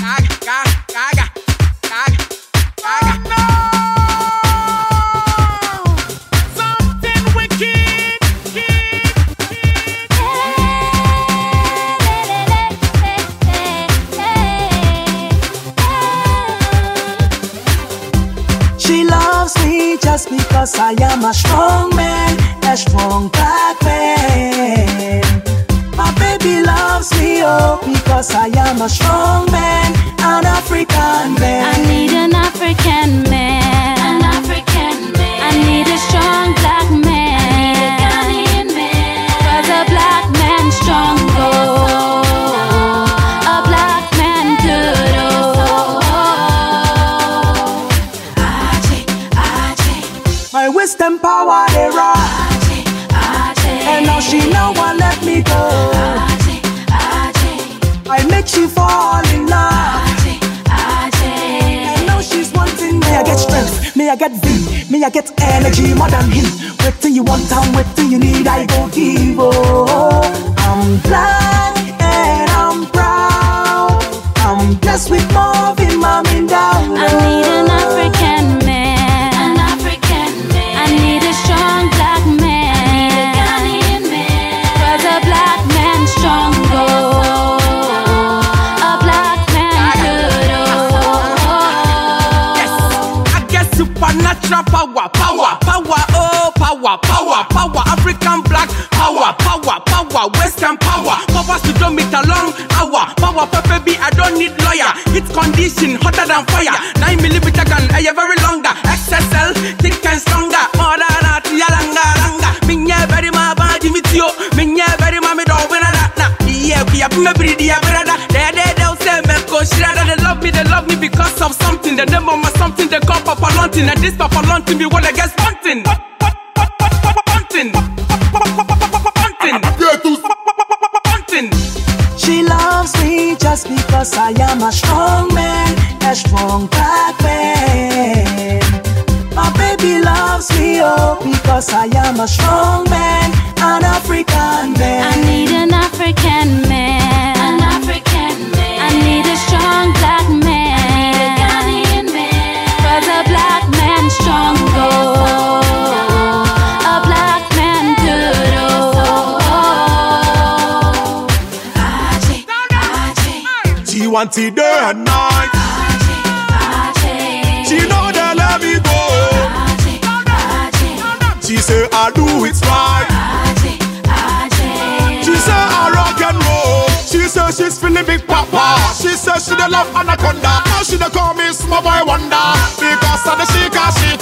Just because I am a strong man, a strong black man. My baby loves me, oh, because I am a strong man, an African man. I need an African man, an African man. I need a strong black man, I need a Ghanaian man. 'Cause a black man strong, oh, a black man good, oh. My wisdom power they rock, and now she no one let me go. I make she fall in love, and now she's wanting me. I get strength, me I get V, me I get energy more than him. Wait till you want and wait till you need, I go give. Oh, I'm black and I'm proud. I'm blessed with Marvin, Mommy down. I need an African man. Power, power, power, oh, power, power, power, African black power, power, power, Western power, powers to don't meet a long hour, power, baby, I don't need lawyer, hit condition, hotter than fire, 9mm gun, I very longer, XSL, thick and stronger, more than a langa, minye very ma body with you, minye very ma me don't win a that, yeah, we have me pretty, brother, they'll say, me go shredder, they love me because of something, the name of my something, they call Papa Luntin, and this Papa Luntin be what I guess bunting. She loves me just because I am a strong man, a strong black man. My baby loves me, oh, because I am a strong man, an African man. I need an African man, an African man. I need a strong black man, I need a Ghanaian man. 'Cause a black man strong, oh, a black man good, oh. She wants it day and night. She know they let me go. She say I do it right. She say I rock and roll. She say she's feeling big papa. She say she dey love anaconda. Now she dey call me small boy wonder. Because of the she